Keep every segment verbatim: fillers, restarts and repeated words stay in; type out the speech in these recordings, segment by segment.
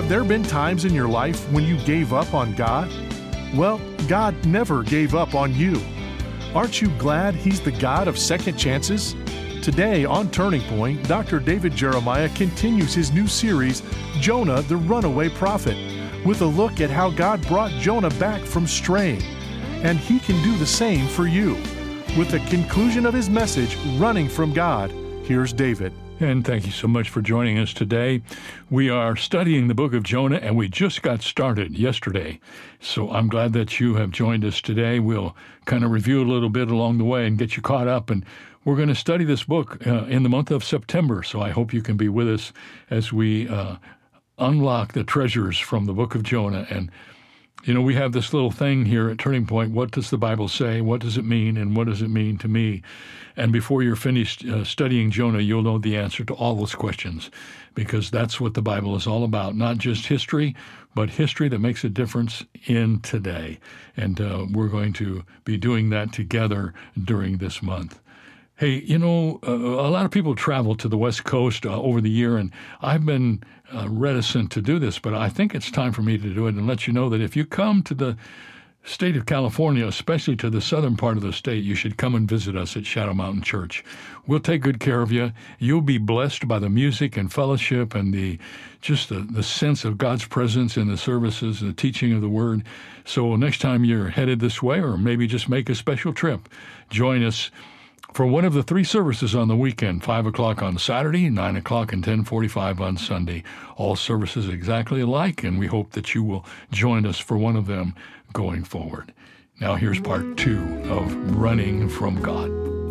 Have there been times in your life when you gave up on God? Well, God never gave up on you. Aren't you glad He's the God of second chances? Today on Turning Point, Doctor David Jeremiah continues his new series, Jonah the Runaway Prophet, with a look at how God brought Jonah back from straying. And He can do the same for you. With the conclusion of his message, Running from God, here's David. And thank you so much for joining us today. We are studying the book of Jonah, and we just got started yesterday. So I'm glad that you have joined us today. We'll kind of review a little bit along the way and get you caught up. And we're going to study this book uh, in the month of September. So I hope you can be with us as we uh, unlock the treasures from the book of Jonah. And you know, we have this little thing here at Turning Point. What does the Bible say? What does it mean? And what does it mean to me? And before you're finished uh, studying Jonah, you'll know the answer to all those questions, because that's what the Bible is all about. Not just history, but history that makes a difference in today. And uh, we're going to be doing that together during this month. Hey, you know, uh, a lot of people travel to the West Coast uh, over the year, and I've been uh, reticent to do this, but I think it's time for me to do it and let you know that if you come to the state of California, especially to the southern part of the state, you should come and visit us at Shadow Mountain Church. We'll take good care of you. You'll be blessed by the music and fellowship and the just the, the sense of God's presence in the services and the teaching of the Word. So next time you're headed this way, or maybe just make a special trip, join us for one of the three services on the weekend, five o'clock on Saturday, nine o'clock and ten forty-five on Sunday. All services exactly alike, and we hope that you will join us for one of them going forward. Now here's part two of Running from God.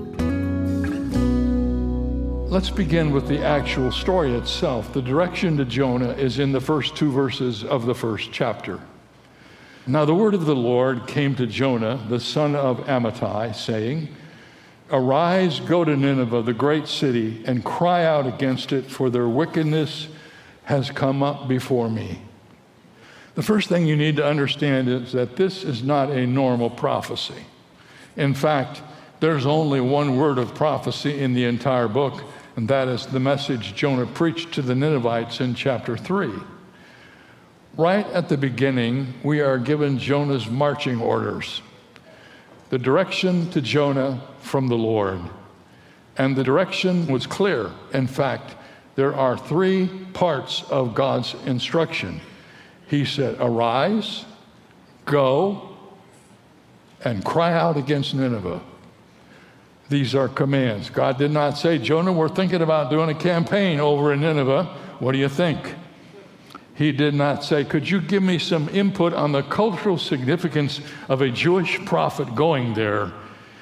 Let's begin with the actual story itself. The direction to Jonah is in the first two verses of the first chapter. Now the word of the Lord came to Jonah, the son of Amittai, saying, "Arise, go to Nineveh, the great city, and cry out against it, for their wickedness has come up before me." The first thing you need to understand is that this is not a normal prophecy. In fact, there's only one word of prophecy in the entire book, and that is the message Jonah preached to the Ninevites in chapter three. Right at the beginning, we are given Jonah's marching orders. The direction to Jonah from the Lord. And the direction was clear. In fact, there are three parts of God's instruction. He said, arise, go, and cry out against Nineveh. These are commands. God did not say, Jonah, we're thinking about doing a campaign over in Nineveh. What do you think? He did not say, could you give me some input on the cultural significance of a Jewish prophet going there?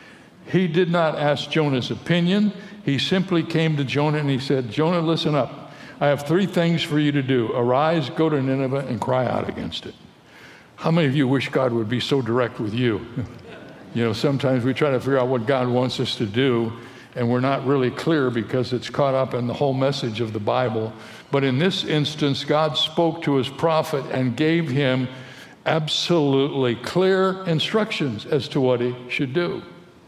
He did not ask Jonah's opinion. He simply came to Jonah and he said, Jonah, listen up. I have three things for you to do. Arise, go to Nineveh, and cry out against it. How many of you wish God would be so direct with you? You know, sometimes we try to figure out what God wants us to do, and we're not really clear because it's caught up in the whole message of the Bible. But in this instance, God spoke to his prophet and gave him absolutely clear instructions as to what he should do.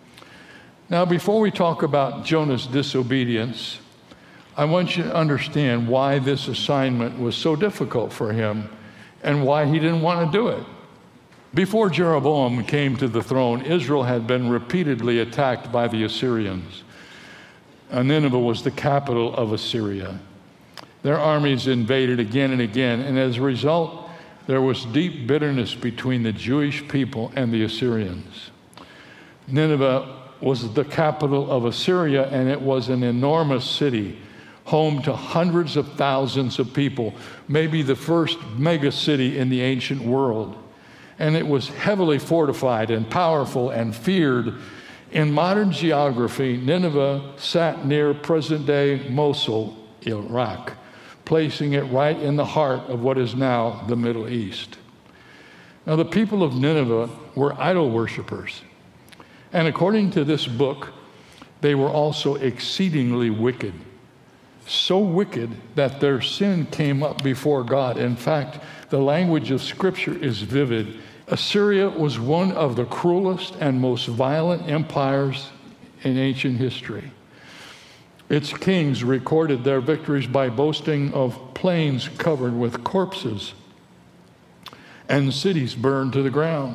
Now, before we talk about Jonah's disobedience, I want you to understand why this assignment was so difficult for him and why he didn't want to do it. Before Jeroboam came to the throne, Israel had been repeatedly attacked by the Assyrians. And Nineveh was the capital of Assyria. Their armies invaded again and again, and as a result, there was deep bitterness between the Jewish people and the Assyrians. Nineveh was the capital of Assyria, and it was an enormous city, home to hundreds of thousands of people, maybe the first mega city in the ancient world. And it was heavily fortified and powerful and feared. In modern geography, Nineveh sat near present-day Mosul, Iraq, placing it right in the heart of what is now the Middle East. Now, the people of Nineveh were idol worshipers. And according to this book, they were also exceedingly wicked. So wicked that their sin came up before God. In fact, the language of Scripture is vivid. Assyria was one of the cruelest and most violent empires in ancient history. Its kings recorded their victories by boasting of plains covered with corpses and cities burned to the ground.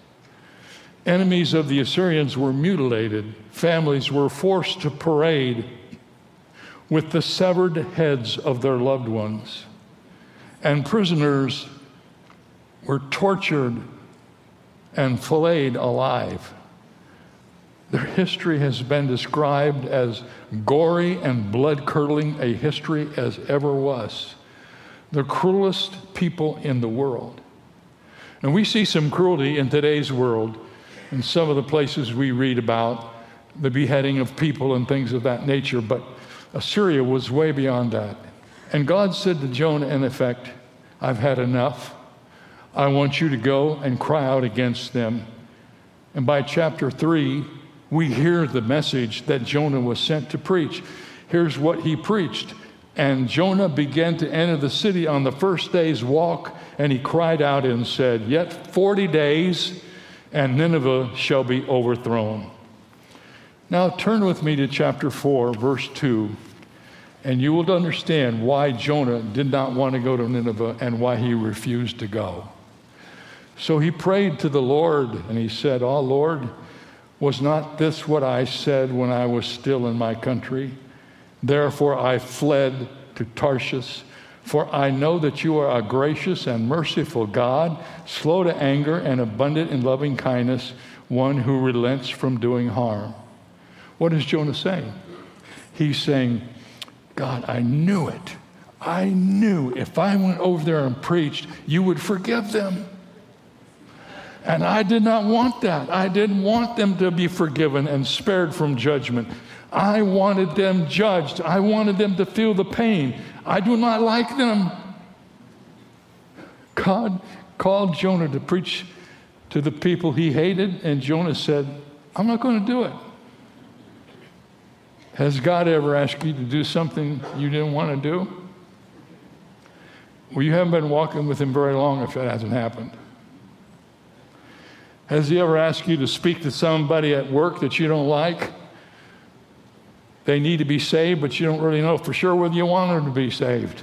Enemies of the Assyrians were mutilated. Families were forced to parade with the severed heads of their loved ones. And prisoners were tortured and filleted alive. Their history has been described as gory and blood-curdling a history as ever was. The cruelest people in the world. And we see some cruelty in today's world in some of the places we read about the beheading of people and things of that nature, but Assyria was way beyond that. And God said to Jonah, in effect, I've had enough. I want you to go and cry out against them. And by chapter three, we hear the message that Jonah was sent to preach. Here's what he preached. And Jonah began to enter the city on the first day's walk, and he cried out and said, yet forty days, and Nineveh shall be overthrown. Now turn with me to chapter four, verse two, and you will understand why Jonah did not want to go to Nineveh and why he refused to go. So he prayed to the Lord, and he said, oh Lord, was not this what I said when I was still in my country? Therefore I fled to Tarshish, for I know that you are a gracious and merciful God, slow to anger and abundant in loving kindness, one who relents from doing harm. What is Jonah saying? He's saying, God, I knew it. I knew if I went over there and preached, you would forgive them. And I did not want that. I didn't want them to be forgiven and spared from judgment. I wanted them judged. I wanted them to feel the pain. I do not like them. God called Jonah to preach to the people he hated, and Jonah said, I'm not going to do it. Has God ever asked you to do something you didn't want to do? Well, you haven't been walking with him very long if that hasn't happened. Has he ever asked you to speak to somebody at work that you don't like? They need to be saved, but you don't really know for sure whether you want them to be saved.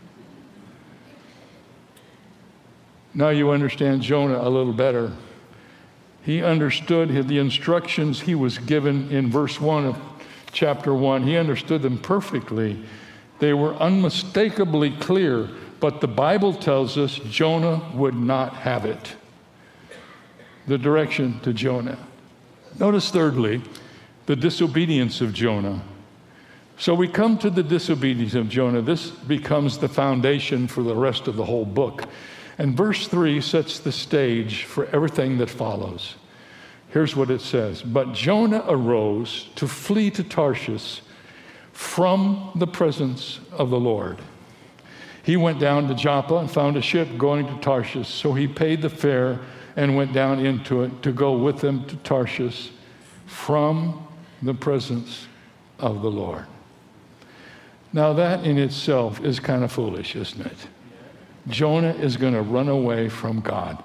Now you understand Jonah a little better. He understood the instructions he was given in verse one of chapter one. He understood them perfectly. They were unmistakably clear, but the Bible tells us Jonah would not have it. The direction to Jonah. Notice thirdly, the disobedience of Jonah. So we come to the disobedience of Jonah. This becomes the foundation for the rest of the whole book. And verse three sets the stage for everything that follows. Here's what it says. But Jonah arose to flee to Tarshish from the presence of the Lord. He went down to Joppa and found a ship going to Tarshish. So he paid the fare and went down into it to go with them to Tarshish from the presence of the Lord. Now that in itself is kind of foolish, isn't it? Jonah is going to run away from God.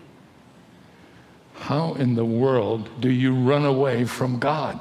How in the world do you run away from God?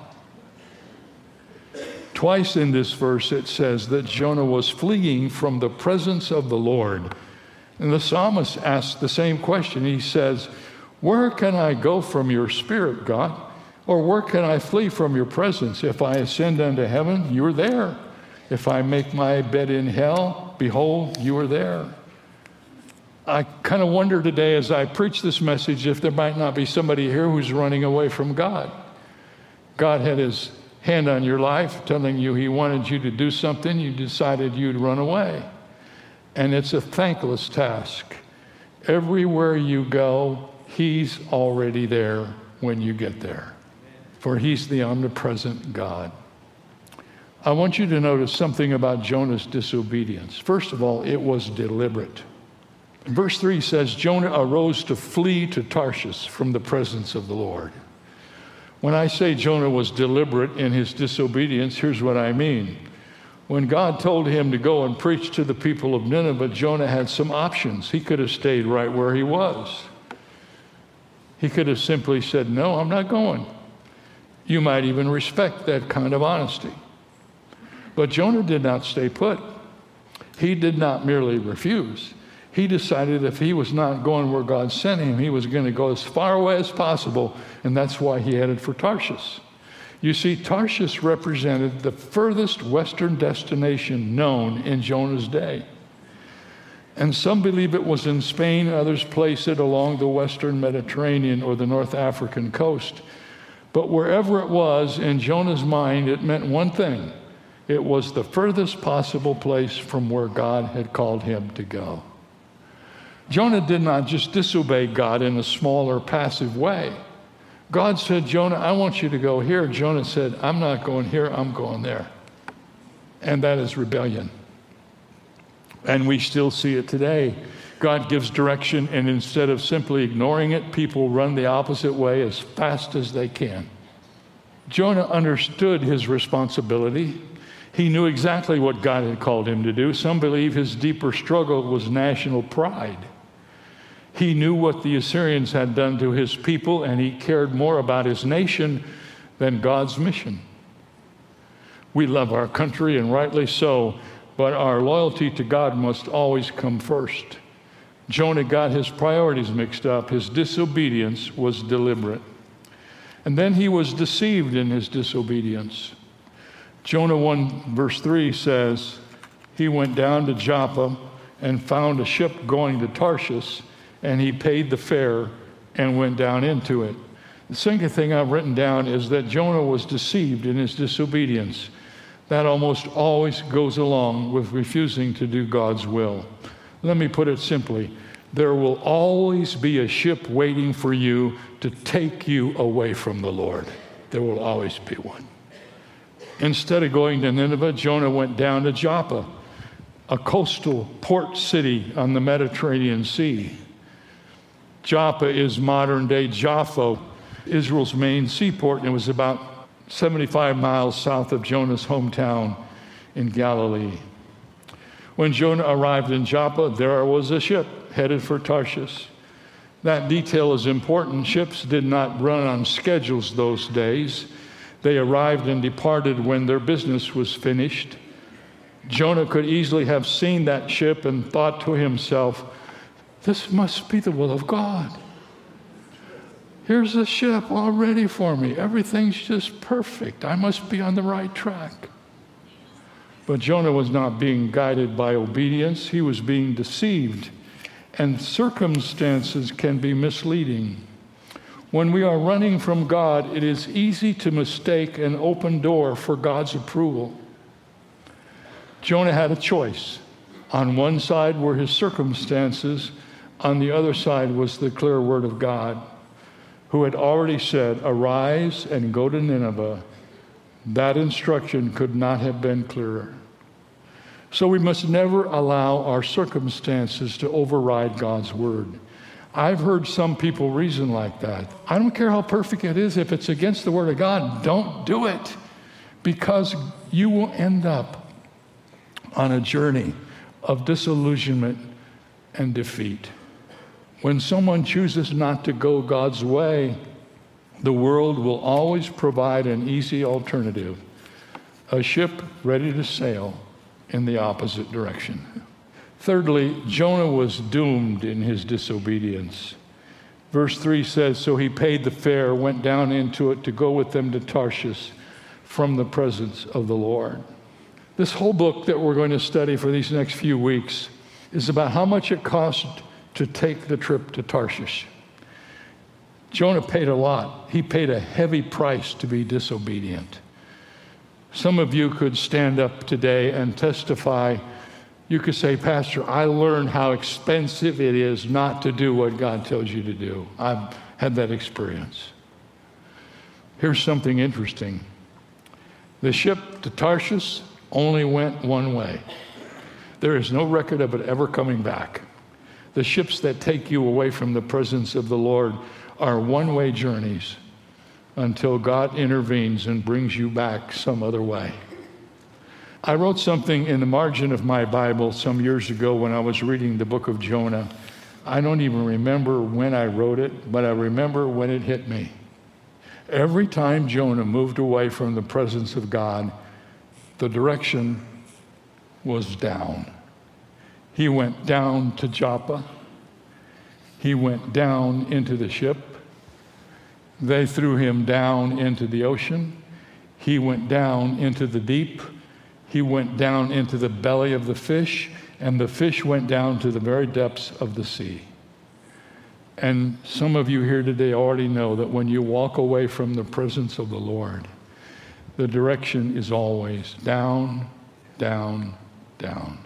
Twice in this verse it says that Jonah was fleeing from the presence of the Lord. And the psalmist asks the same question. He says, where can I go from your spirit, God? Or where can I flee from your presence? If I ascend unto heaven, you are there. If I make my bed in hell, behold, you are there. I kind of wonder today as I preach this message if there might not be somebody here who's running away from God. God had his hand on your life telling you he wanted you to do something. You decided you'd run away. And it's a thankless task. Everywhere you go, he's already there when you get there. For he's the omnipresent God. I want you to notice something about Jonah's disobedience. First of all, it was deliberate. Verse three says, Jonah arose to flee to Tarshish from the presence of the Lord. When I say Jonah was deliberate in his disobedience, here's what I mean. When God told him to go and preach to the people of Nineveh, Jonah had some options. He could have stayed right where he was. He could have simply said, no, I'm not going. You might even respect that kind of honesty. But Jonah did not stay put. He did not merely refuse. He decided if he was not going where God sent him, he was going to go as far away as possible, and that's why he headed for Tarshish. You see, Tarshish represented the furthest western destination known in Jonah's day. And some believe it was in Spain, others place it along the western Mediterranean or the North African coast. But wherever it was, in Jonah's mind, it meant one thing. It was the furthest possible place from where God had called him to go. Jonah did not just disobey God in a smaller, passive way. God said, Jonah, I want you to go here. Jonah said, I'm not going here, I'm going there. And that is rebellion. And we still see it today. God gives direction, and instead of simply ignoring it, people run the opposite way as fast as they can. Jonah understood his responsibility. He knew exactly what God had called him to do. Some believe his deeper struggle was national pride. He knew what the Assyrians had done to his people, and he cared more about his nation than God's mission. We love our country, and rightly so, but our loyalty to God must always come first. Jonah got his priorities mixed up. His disobedience was deliberate. And then he was deceived in his disobedience. Jonah one verse three says, he went down to Joppa and found a ship going to Tarshish, and he paid the fare and went down into it. The second thing I've written down is that Jonah was deceived in his disobedience. That almost always goes along with refusing to do God's will. Let me put it simply. There will always be a ship waiting for you to take you away from the Lord. There will always be one. Instead of going to Nineveh, Jonah went down to Joppa, a coastal port city on the Mediterranean Sea. Joppa is modern-day Jaffa, Israel's main seaport, and it was about seventy-five miles south of Jonah's hometown in Galilee. When Jonah arrived in Joppa, there was a ship headed for Tarshish. That detail is important. Ships did not run on schedules those days. They arrived and departed when their business was finished. Jonah could easily have seen that ship and thought to himself, this must be the will of God. Here's a ship all ready for me. Everything's just perfect. I must be on the right track. But Jonah was not being guided by obedience. He was being deceived. And circumstances can be misleading. When we are running from God, it is easy to mistake an open door for God's approval. Jonah had a choice. On one side were his circumstances. On the other side was the clear word of God, who had already said, arise and go to Nineveh. That instruction could not have been clearer. So we must never allow our circumstances to override God's word. I've heard some people reason like that. I don't care how perfect it is. If it's against the word of God, don't do it, because you will end up on a journey of disillusionment and defeat. When someone chooses not to go God's way, the world will always provide an easy alternative, a ship ready to sail in the opposite direction. Thirdly, Jonah was doomed in his disobedience. Verse three says, so he paid the fare, went down into it to go with them to Tarshish from the presence of the Lord. This whole book that we're going to study for these next few weeks is about how much it cost to take the trip to Tarshish. Jonah paid a lot. He paid a heavy price to be disobedient. Some of you could stand up today and testify. You could say, Pastor, I learned how expensive it is not to do what God tells you to do. I've had that experience. Here's something interesting. The ship to Tarshish only went one way. There is no record of it ever coming back. The ships that take you away from the presence of the Lord are one-way journeys until God intervenes and brings you back some other way. I wrote something in the margin of my Bible some years ago when I was reading the book of Jonah. I don't even remember when I wrote it, but I remember when it hit me. Every time Jonah moved away from the presence of God, The direction was down. He went down to Joppa. He went down into the ship. They threw him down into the ocean. He went down into the deep. He went down into the belly of the fish, and the fish went down to the very depths of the sea. And some of you here today already know that when you walk away from the presence of the Lord, the direction is always down, down, down.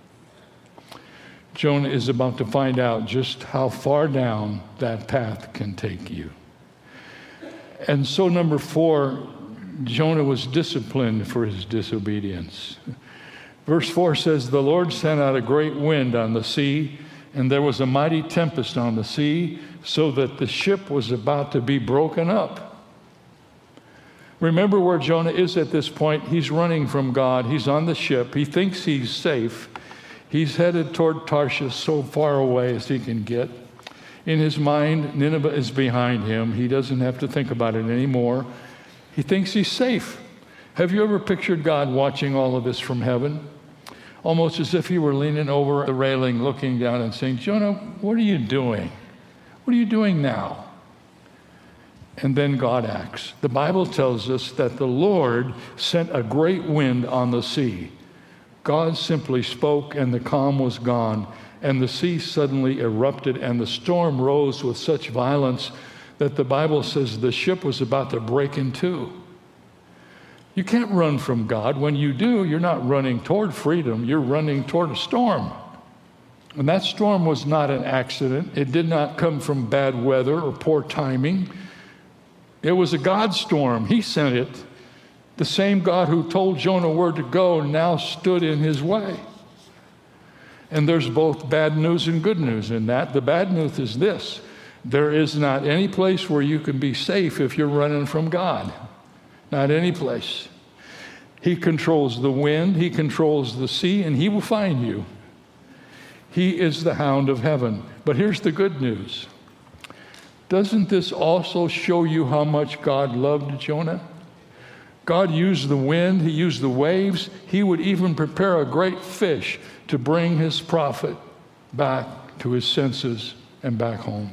Jonah is about to find out just how far down that path can take you. And so, number four, Jonah was disciplined for his disobedience. Verse four says, the Lord sent out a great wind on the sea, and there was a mighty tempest on the sea, so that the ship was about to be broken up. Remember where Jonah is at this point. He's running from God. He's on the ship. He thinks he's safe. He's headed toward Tarshish, so far away as he can get. In his mind, Nineveh is behind him. He doesn't have to think about it anymore. He thinks he's safe. Have you ever pictured God watching all of this from heaven? Almost as if he were leaning over the railing, looking down and saying, Jonah, what are you doing? What are you doing now? And then God acts. The Bible tells us that the Lord sent a great wind on the sea. God simply spoke, and the calm was gone, and the sea suddenly erupted, and the storm rose with such violence that the Bible says the ship was about to break in two. You can't run from God. When you do, you're not running toward freedom. You're running toward a storm. And that storm was not an accident. It did not come from bad weather or poor timing. It was a God storm. He sent it. The same God who told Jonah where to go now stood in his way. And there's both bad news and good news in that. The bad news is this: there is not any place where you can be safe if you're running from God. Not any place. He controls the wind, he controls the sea, and he will find you. He is the hound of heaven. But here's the good news. Doesn't this also show you how much God loved Jonah? God used the wind, he used the waves. He would even prepare a great fish to bring his prophet back to his senses and back home.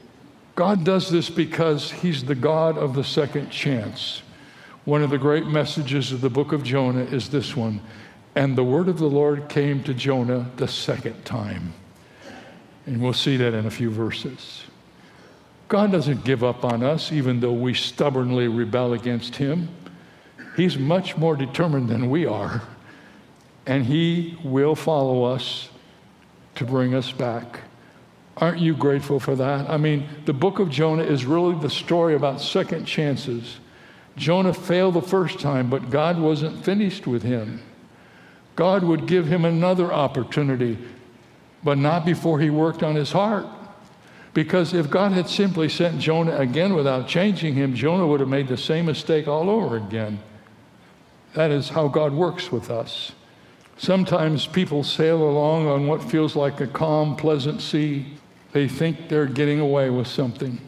God does this because he's the God of the second chance. One of the great messages of the book of Jonah is this one: and the word of the Lord came to Jonah the second time. And we'll see that in a few verses. God doesn't give up on us even though we stubbornly rebel against him. He's much more determined than we are, and he will follow us to bring us back. Aren't you grateful for that? I mean, the book of Jonah is really the story about second chances. Jonah failed the first time, but God wasn't finished with him. God would give him another opportunity, but not before he worked on his heart. Because if God had simply sent Jonah again without changing him, Jonah would have made the same mistake all over again. That is how God works with us. Sometimes people sail along on what feels like a calm, pleasant sea. They think they're getting away with something.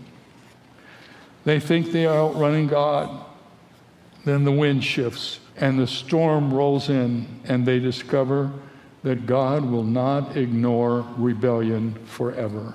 They think they are outrunning God. Then the wind shifts and the storm rolls in, and they discover that God will not ignore rebellion forever.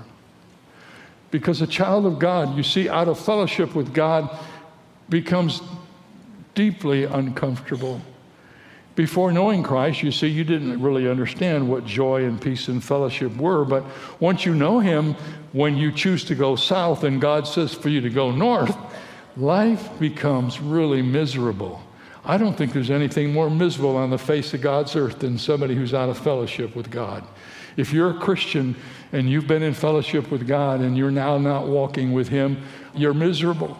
Because a child of God, you see, out of fellowship with God, becomes deeply uncomfortable. Before knowing Christ, you see, you didn't really understand what joy and peace and fellowship were. But once you know him, when you choose to go south and God says for you to go north, life becomes really miserable. I don't think there's anything more miserable on the face of God's earth than somebody who's out of fellowship with God. If you're a Christian and you've been in fellowship with God and you're now not walking with him, you're miserable.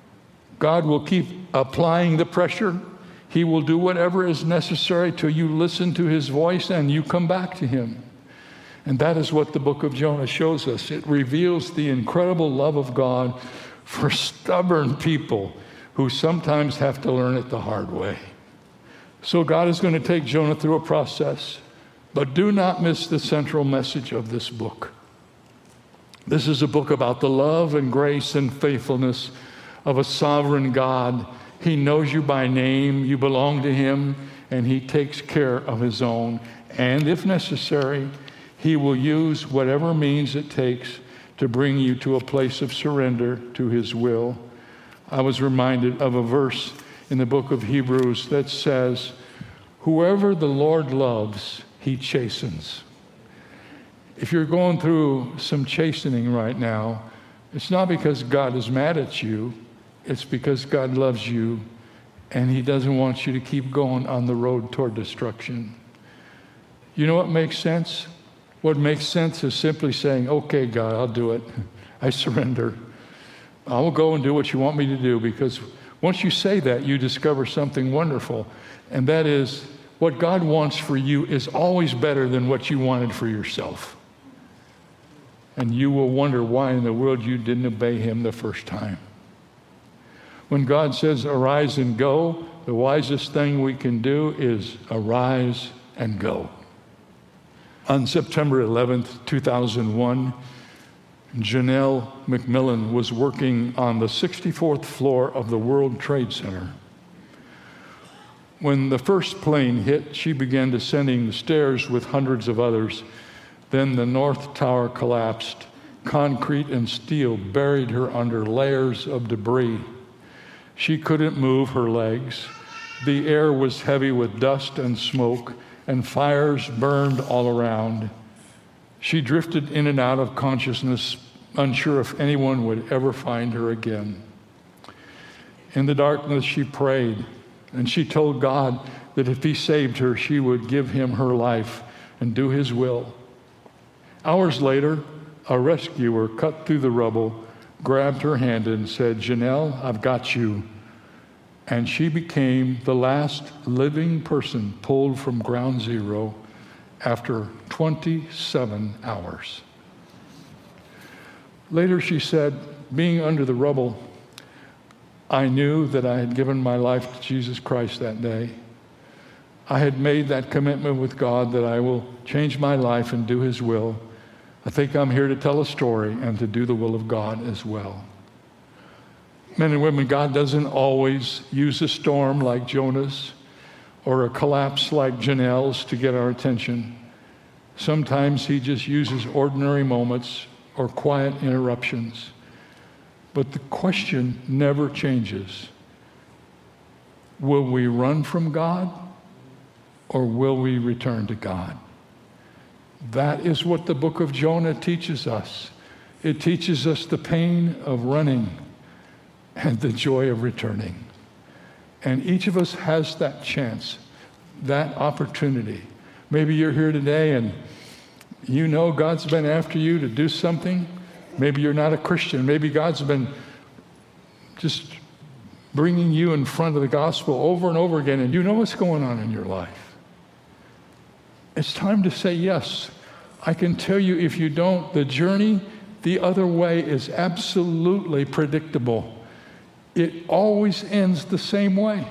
God will keep applying the pressure. He will do whatever is necessary till you listen to his voice and you come back to him. And that is what the book of Jonah shows us. It reveals the incredible love of God for stubborn people who sometimes have to learn it the hard way. So God is going to take Jonah through a process. But do not miss the central message of this book. This is a book about the love and grace and faithfulness of a sovereign God. He knows you by name. You belong to him. and he takes care of his own. And if necessary, he will use whatever means it takes to bring you to a place of surrender to his will. I was reminded of a verse in the book of Hebrews that says, whoever the Lord loves, he chastens. If you're going through some chastening right now, it's not because God is mad at you, it's because God loves you and he doesn't want you to keep going on the road toward destruction. You know what makes sense? What makes sense is simply saying, okay, God, I'll do it. I surrender. I will go and do what you want me to do, because once you say that, you discover something wonderful, and that is what God wants for you is always better than what you wanted for yourself. And you will wonder why in the world you didn't obey him the first time. When God says, arise and go, the wisest thing we can do is arise and go. On September eleventh, two thousand one, Janelle McMillan was working on the sixty-fourth floor of the World Trade Center. When the first plane hit, she began descending the stairs with hundreds of others. Then the North Tower collapsed. Concrete and steel buried her under layers of debris. She couldn't move her legs. The air was heavy with dust and smoke, and fires burned all around. She drifted in and out of consciousness, unsure if anyone would ever find her again. In the darkness, she prayed, and she told God that if he saved her, she would give him her life and do his will. Hours later, a rescuer cut through the rubble, grabbed her hand and said, Janelle, I've got you. And she became the last living person pulled from ground zero after twenty-seven hours. Later she said, being under the rubble, I knew that I had given my life to Jesus Christ that day. I had made that commitment with God that I will change my life and do his will. I think I'm here to tell a story and to do the will of God as well. Men and women, God doesn't always use a storm like Jonah's or a collapse like Janelle's to get our attention. Sometimes he just uses ordinary moments or quiet interruptions. But the question never changes. Will we run from God or will we return to God? That is what the book of Jonah teaches us. It teaches us the pain of running and the joy of returning. And each of us has that chance, that opportunity. Maybe you're here today and you know God's been after you to do something. Maybe you're not a Christian. Maybe God's been just bringing you in front of the gospel over and over again, and you know what's going on in your life. It's time to say yes. I can tell you, if you don't, the journey the other way is absolutely predictable. It always ends the same way.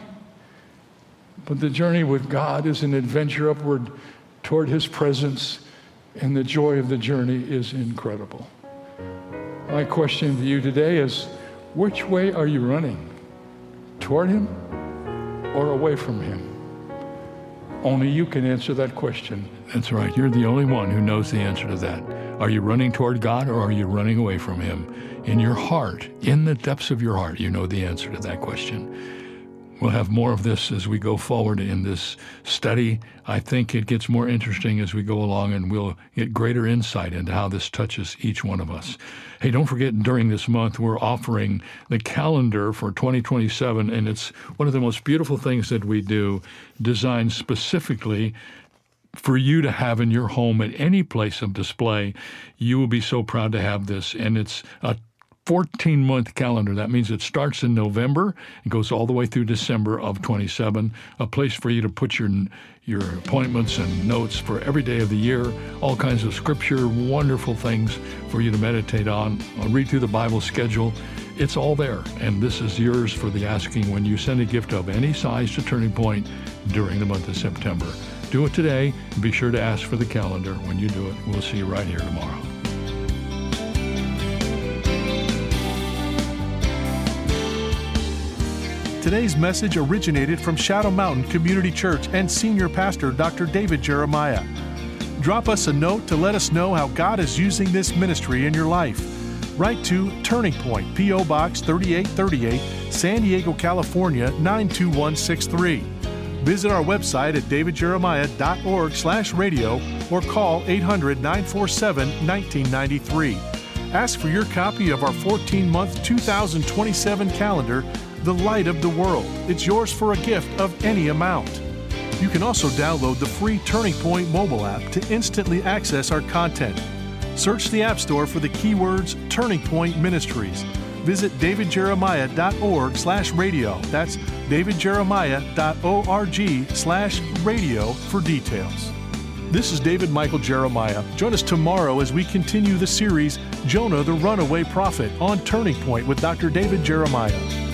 But the journey with God is an adventure upward toward his presence, and the joy of the journey is incredible. My question to you today is, which way are you running? Toward him or away from him? Only you can answer that question. That's right. You're the only one who knows the answer to that. Are you running toward God or are you running away from him? In your heart, in the depths of your heart, you know the answer to that question. We'll have more of this as we go forward in this study. I think it gets more interesting as we go along, and we'll get greater insight into how this touches each one of us. Hey, don't forget, during this month, we're offering the calendar for twenty twenty-seven, and it's one of the most beautiful things that we do, designed specifically for you to have in your home at any place of display. You will be so proud to have this, and it's a fourteen-month calendar. That means it starts in November and goes all the way through December of twenty-seven, a place for you to put your your appointments and notes for every day of the year, all kinds of scripture, wonderful things for you to meditate on. I'll read through the Bible schedule. It's all there, and this is yours for the asking when you send a gift of any size to Turning Point during the month of September. Do it today, and be sure to ask for the calendar when you do it. We'll see you right here tomorrow. Today's message originated from Shadow Mountain Community Church and Senior Pastor Doctor David Jeremiah. Drop us a note to let us know how God is using this ministry in your life. Write to Turning Point, P O. Box thirty-eight thirty-eight, San Diego, California, nine two one six three. Visit our website at davidjeremiah.org slash radio or call eight hundred, nine four seven, one nine nine three. Ask for your copy of our fourteen-month two thousand twenty-seven calendar, The Light of the World. It's yours for a gift of any amount. You can also download the free Turning Point mobile app to instantly access our content. Search the App Store for the keywords Turning Point Ministries. Visit davidjeremiah.org slash radio. That's davidjeremiah.org slash radio for details. This is David Michael Jeremiah. Join us tomorrow as we continue the series Jonah the Runaway Prophet on Turning Point with Doctor David Jeremiah.